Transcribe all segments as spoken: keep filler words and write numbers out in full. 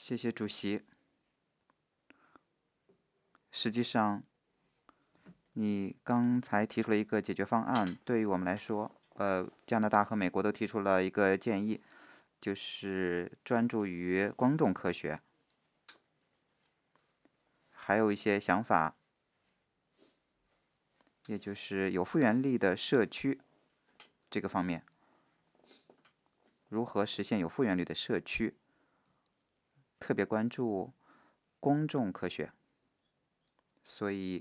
谢谢主席。实际上，你刚才提出了一个解决方案，对于我们来说，呃，加拿大和美国都提出了一个建议，就是专注于公众科学，还有一些想法，也就是有复原力的社区这个方面，如何实现有复原率的社区，特别关注公众科学，所以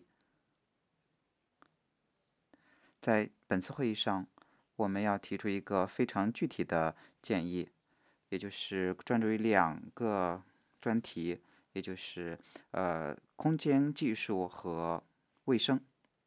在本次会议上，我们要提出一个非常具体的建议，也就是专注于两个专题，也就是呃空间技术和卫生。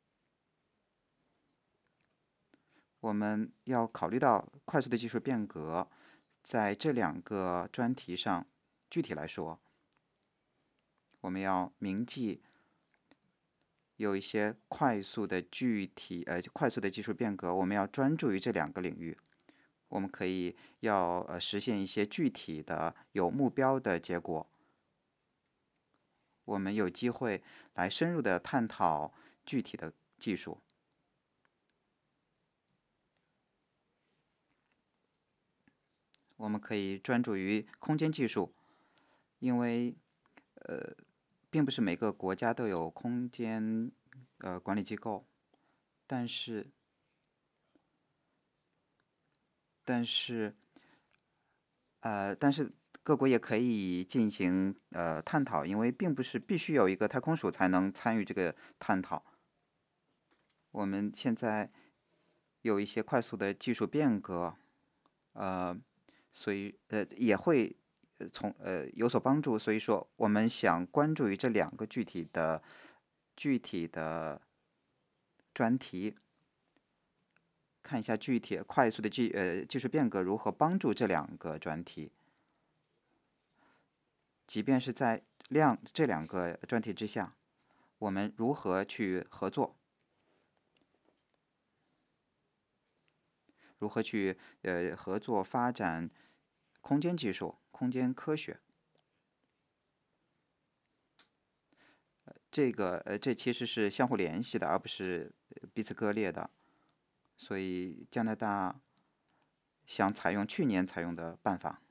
我们要考虑到快速的技术变革，在这两个专题上，具体来说，我们要铭记有一些快速的具体呃快速的技术变革，我们要专注于这两个领域。我们可以要呃实现一些具体的有目标的结果。我们有机会来深入的探讨具体的技术。我们可以专注于空间技术，因为呃，并不是每个国家都有空间呃管理机构，但是但是呃，但是各国也可以进行呃探讨，因为并不是必须有一个太空署才能参与这个探讨。我们现在有一些快速的技术变革，呃，所以呃也会呃从呃有所帮助。所以说，我们想关注于这两个具体的具体的专题，看一下具体快速的技呃技术变革如何帮助这两个专题。即便是在量这两个专题之下，我们如何去合作，如何去呃合作发展空间技术、空间科学。这个呃这其实是相互联系的，而不是彼此割裂的。所以加拿大想采用去年采用的办法。